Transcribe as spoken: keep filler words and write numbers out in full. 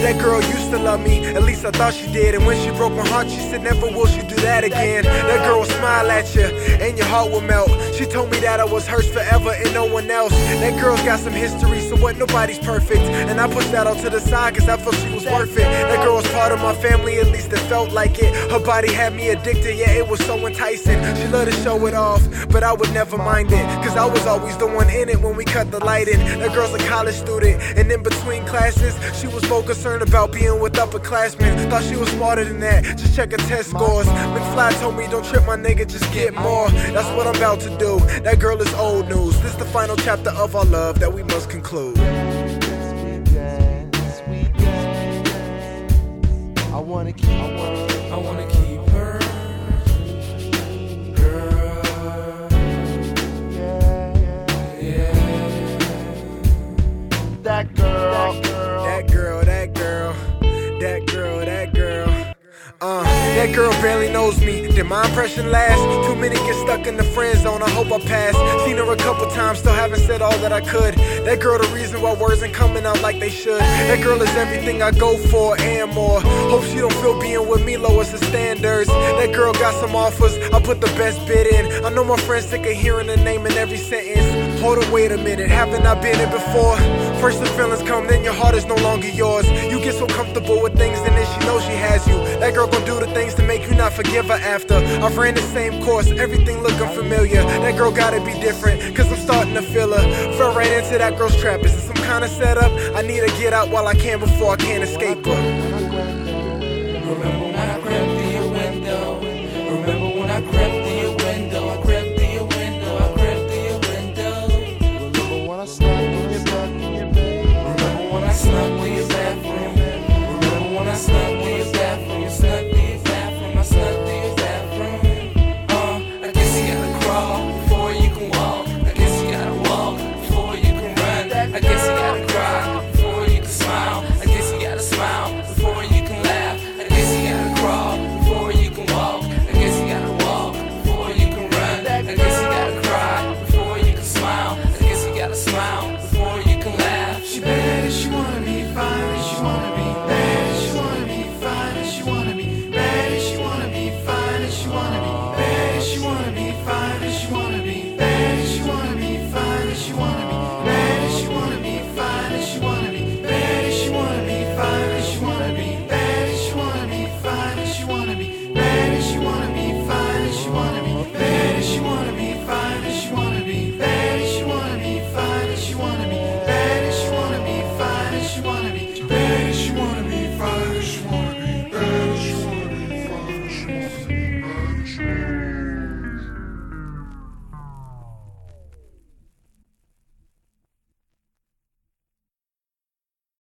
that girl used to love me, at least I thought she did. And when she broke my heart, she said never will she do that again. That girl will smile at you and your heart will melt. She told me that I was hers forever and no one else. That girl's got some history, so what, nobody's perfect. And I pushed that out to the side cause I felt she was worth it. That girl was part of my family, at least it felt like it. Her body had me addicted, yeah, it was so enticing. She loved to show it off, but I would never mind it, cause I was always the one in it when we cut the light in. That girl's a college student, and in between classes, she was more concerned about being with upperclassmen. Thought she was smarter than that, just check her test scores. McFly told me, don't trip my nigga, just get more. That's what I'm about to do, that girl is old news. This the final chapter of our love that we must conclude. I wanna keep, I wanna, I wanna keep her, girl. yeah, Yeah. that girl, That girl, that girl, that girl, that girl. Uh, that girl barely knows me. Did my impression last? Too many get stuck in the friend zone, I hope I pass. Seen her a couple times, still haven't said all that I could. That girl the reason why words ain't coming out like they should. That girl is everything I go for and more. Hope she don't feel being with me lowers the standards. That girl got some offers, I put the best bid in. I know my friends sick of hearing the name in every sentence. Hold up, wait a minute, haven't I been it before? First the feelings come, then your heart is no longer yours. You get so comfortable with things and then she knows she has you. That girl gon' do the things to make you not forgive her after. I've ran the same course, everything looking familiar. That girl gotta be different, cause I'm starting to feel her. Fell right into that girl's trap, is it some kind of setup? I need to get out while I can before I can't escape her. Remember when I crept through your window? Remember when I crept through your window? I crept through your window, I crept through your window. remember when I snuck in your bed, in your bed. Remember when I snuck through your bathroom? Remember when I snuck through your bathroom? You snuck through your bathroom, I snuck through your bathroom. Uh, I guess you gotta crawl before you can walk. I guess you gotta walk before you can run. I guess you gotta cry before you can smile. I guess you gotta smile before you can laugh. I guess you gotta crawl before you can walk. I guess you gotta walk before you can run. I guess you gotta cry before you can smile. I guess you gotta smile